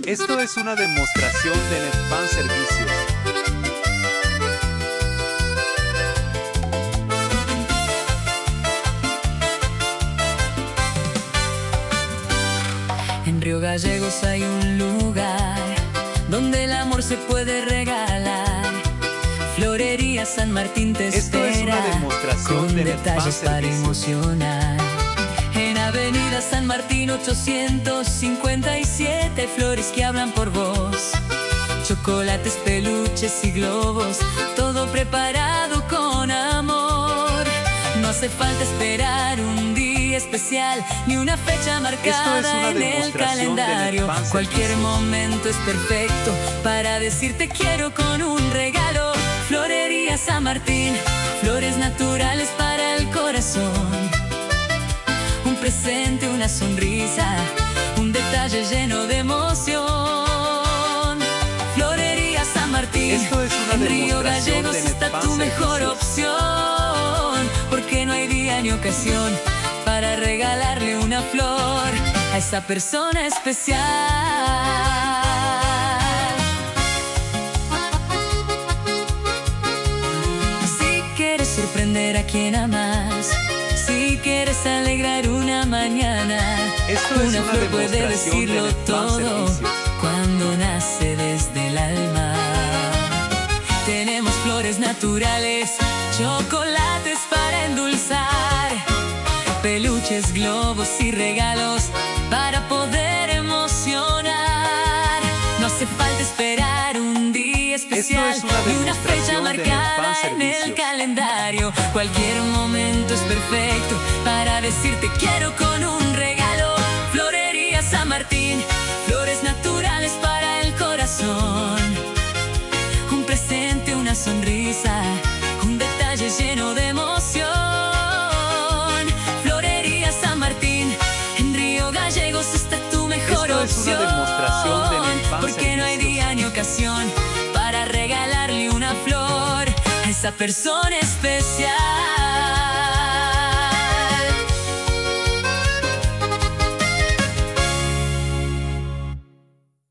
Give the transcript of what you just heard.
Esto es una demostración de Netfan Servicios. En Río Gallegos hay un lugar donde el amor se puede regalar. Florería San Martín te Esto espera, es una demostración con de detalles para Servicios. emocionar. En Avenida San Martín 857 hay flores que hablan por vos. Chocolates, peluches y globos, todo preparado con amor. No hace falta esperar un día especial ni una fecha marcada en el calendario. Cualquier momento es perfecto para decirte quiero con un regalo. Florería San Martín, flores naturales para el corazón. Un presente, una sonrisa, un detalle lleno de emoción. Florería San Martín, Esto es una en Río demostración Gallegos de está Netfan tu mejor Servicios. opción, porque no hay día ni ocasión para regalarle una flor a esa persona especial. Si quieres sorprender a quien amas, si quieres alegrar una mañana, Esto es una una flor puede demostración de decirlo Netfan todo Servicios. cuando nace desde el alma. Tenemos flores naturales, chocolates para endulzar, peluches, globos y regalos para poder emocionar. No hace falta esperar un día especial Esto es una ni una fecha demostración de marcada Netfan en el Servicios. calendario. Cualquier momento es perfecto para decirte quiero con un regalo. Florería San Martín, flores naturales para el corazón. Un presente, una sonrisa, un detalle lleno de emoción. Florería San Martín, en Río Gallegos está tu mejor Esto es una opción, demostración de Netfan porque no hay Servicios. día ni ocasión para regalarle una flor a esa persona especial.